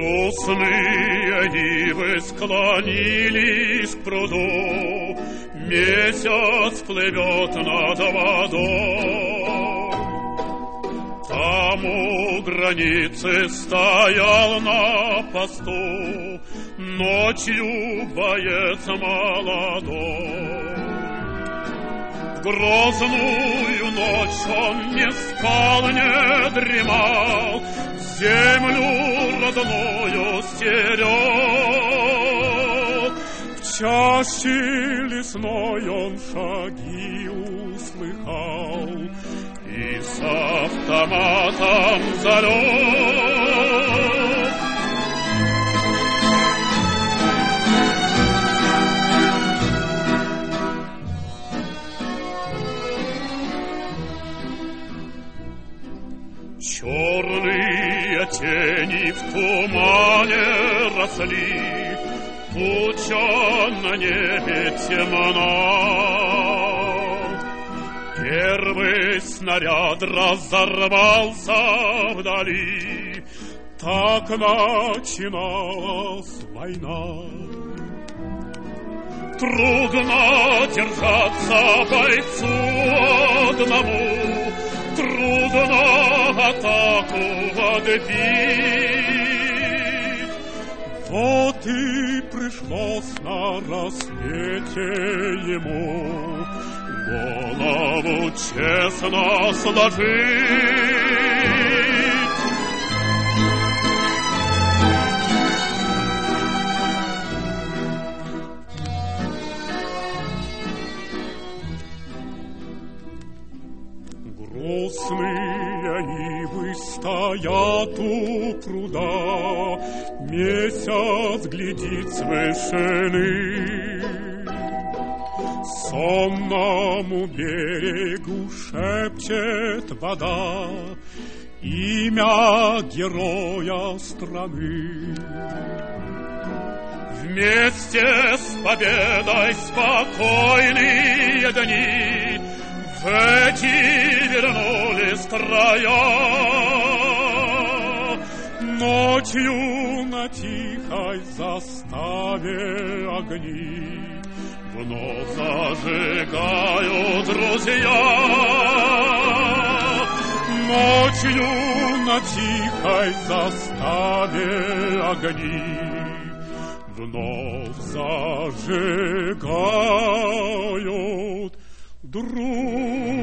Грустные ивы склонились к пруду, месяц плывет над водой. Там у границы стоял на посту ночью боец молодой. Грозную ночь он не спал, не дремал, землю родную стерег. В чаще лесной он шаги услыхал и с автоматом залег. Черные тени в тумане росли, туча на небе темна. Первый снаряд разорвался вдали, так начиналась война. Трудно держаться бойцу одному, трудно атаку отбить. Вот и пришлось на рассвете ему голову честно сложить. Грустные ивы стоят у пруда, месяц глядит с вышины. Сонному берегу шепчет вода имя героя страны. Вместе с победой спокойные дни в эти вернулись края. Ночью на тихой заставе огни вновь зажигают друзья. Ночью на тихой заставе огни вновь зажигают друзья.